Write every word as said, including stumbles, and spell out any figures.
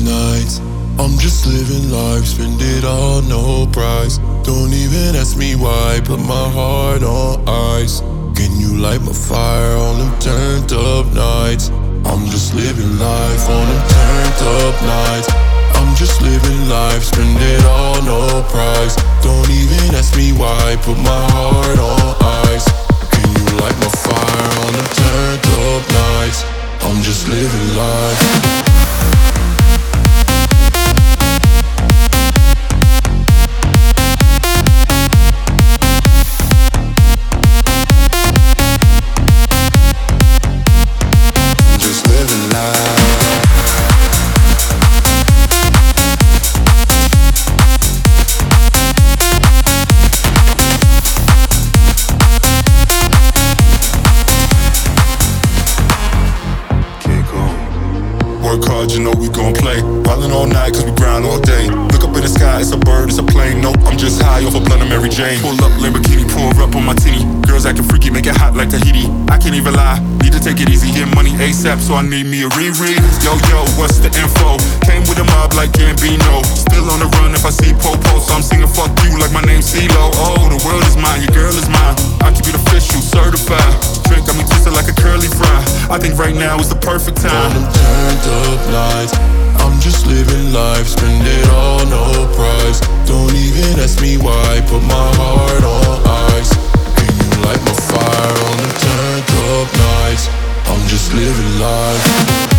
nights. I'm just living life, spend it all, no price. Don't even ask me why, put my heart on ice. Can you light my fire on them turned up nights? I'm just living life on them turned up nights. I'm just living life, spend it all, no price. Don't even ask me why, put my heart on ice. Can you light my fire on them turned up nights? I'm just living life. Work hard, you know we gon' play. Ballin' all night cause we grind all day. Look up in the sky, it's a bird, it's a plane. Nope, I'm just high off a blunt of Mary Jane. Pull up Lamborghini, pour up on my titty. Girls acting freaky, make it hot like Tahiti. I can't even lie, need to take it easy. Get money ASAP, so I need me a Riri. Yo, yo, what's the info? Came with a mob like Gambino. Still on the run if I see Popo, so I'm singing fuck you like my name's CeeLo. Oh, the world is mine, your girl is mine. I keep it official, certified. Drink got me twisted like a curly fry. I think right now is the perfect time. On them turned up nights, I'm just living life, spend it all, no price. Don't even ask me why, put my heart on ice. Can you light my fire on them turned up nights? I'm just living life.